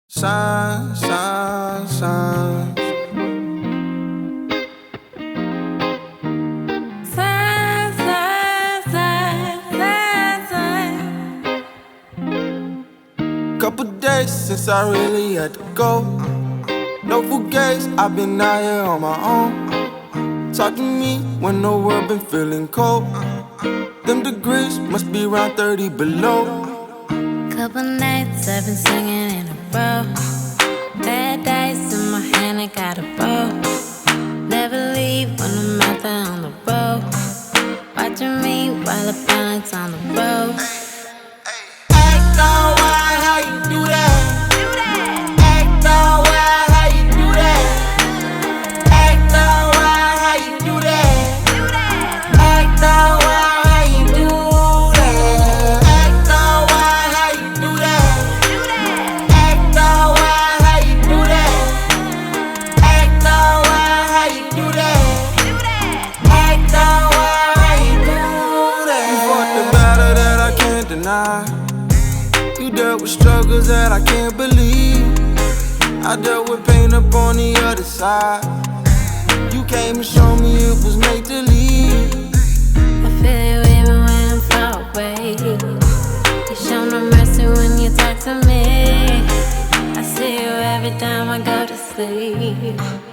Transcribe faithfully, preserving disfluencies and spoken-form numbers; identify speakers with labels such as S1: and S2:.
S1: Signs, signs, signs.
S2: Signs, signs, signs, signs, signs.
S1: Couple days since I really had to go. No fugazi, I've been out here on my own. Talk to me when the world been feeling cold. Them degrees must be around thirty below.
S2: Couple nights I've been singing in a row. Bad dice in my hand, I got a bow. Never leave when I'm out there on the road. Watching me while the balance on the road.
S1: Act all wild, how you do that? Act all wild, how you do that? Act all wild, how you do that? Act all wild, how you do that? Act all wild, how you do that? Act all wild, how you do that? Act all wild, how you do that? Act all wild, how you do that? You fought the battle that I can't deny. You dealt with struggles that I can't believe. I dealt with pain up on the other side. You came and showed me it was made to leave.
S2: I feel you even when I'm far away. You show no mercy when you talk to me. I see you every time I go to sleep.